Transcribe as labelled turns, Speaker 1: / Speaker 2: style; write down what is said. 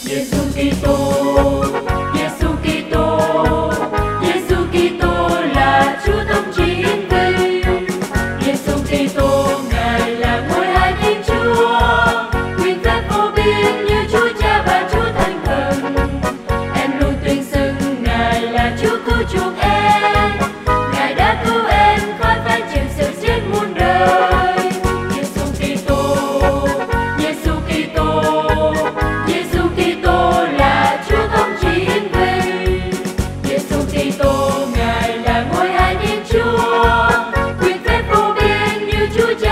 Speaker 1: Giêsu Kitô, Giêsu Kitô, Giêsu Kitô là Chúa Thống trị hiển vinh. Giêsu Kitô Ngài là ngôi hai Thiên Chúa, quyền phép vô biên như Chúa Cha và Chúa Thánh Thần. Em luôn tuyên xưng Ngài là Chúa cứu chuộc em. Ngài đã cứu em khỏi phải chịu sự chết muôn đời. Giêsu Kitô, Giêsu Kitô, Giêsu Kitô là Chúa Thống trị hiển vinh. Giêsu Kitô Ngài là ngôi hai Thiên Chúa, quyền phép vô biên như Chúa Cha